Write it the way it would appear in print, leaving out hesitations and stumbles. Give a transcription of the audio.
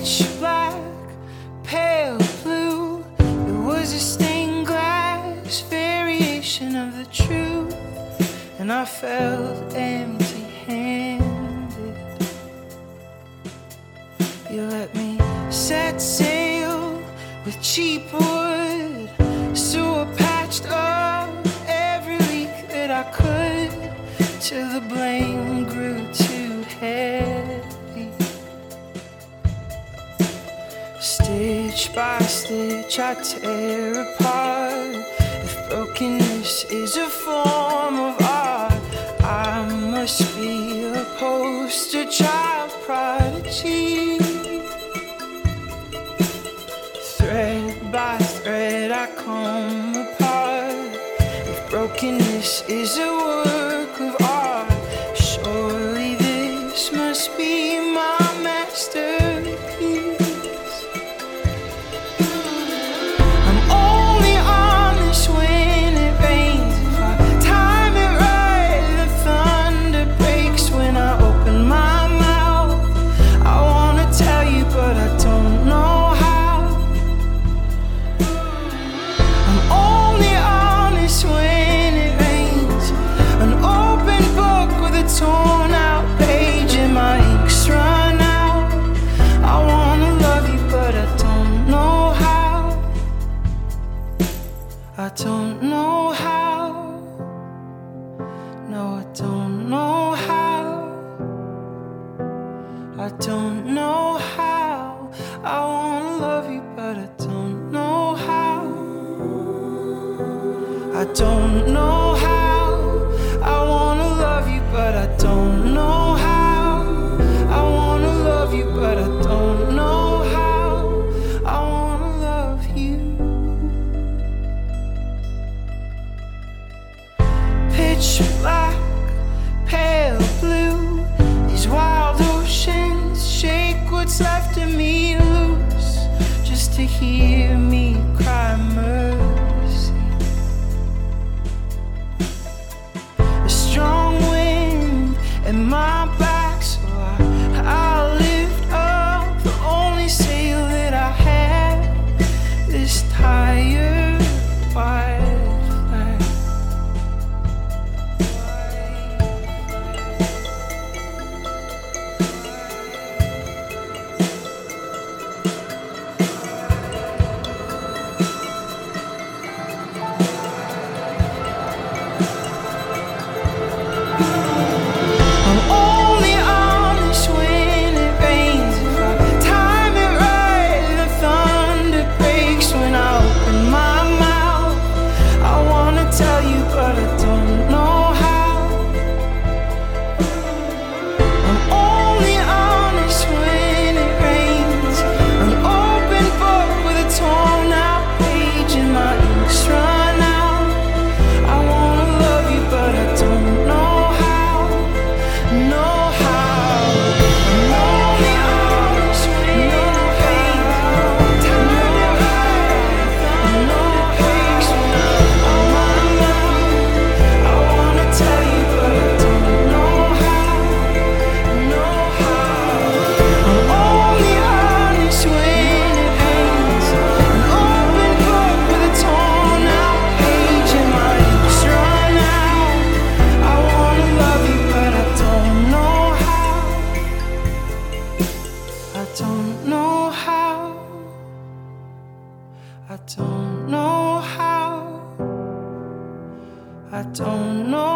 pitch black, pale blue. It was a stained glass variation of the truth, and I felt empty-handed. You let me set sail with cheap wood, so I patched up every leak that I could, till the blame grew too heavy. Stitch by stitch I tear apart. If brokenness is a form of art, I must be a poster child prodigy. Thread by thread I come apart. If brokenness is a work of art, surely this must be my masterpiece. I'm only honest when it rains. If I time it right, the thunder breaks when I open my mouth. I wanna tell you, but I don't know how. I'm only honest when it rains. An open book with a torn out page and my ink's run out. I wanna love you, but I don't know how. I don't know how. No, I don't know how. I don't know how. I wanna love you, but I don't know how. I don't know how. I wanna love you, but I don't know how. I wanna love you, but I don't know how. I wanna love you. Pitch black, pale blue. These wild oceans shake what's left of me loose, just to hear me cry mercy. A strong wind at my back, so I'll lift up the only sail that I have, this tired white flag. I'm only honest when it rains. If I time it right, the thunder breaks when I open my mouth. I wanna tell you, but I don't know how. I'm only honest when it rains. An open book with a torn out page and my ink's run out. I wanna love you, but I don't know how. Know how. I'm only honest when it rains. Time it right, no breaks when I open my mouth. I wanna tell you, but I don't know how. Know how. I'm only honest when it rains. An open book with a torn out page and my ink's run out. I wanna love you, but I don't know how. I don't know how. I don't know how. I don't know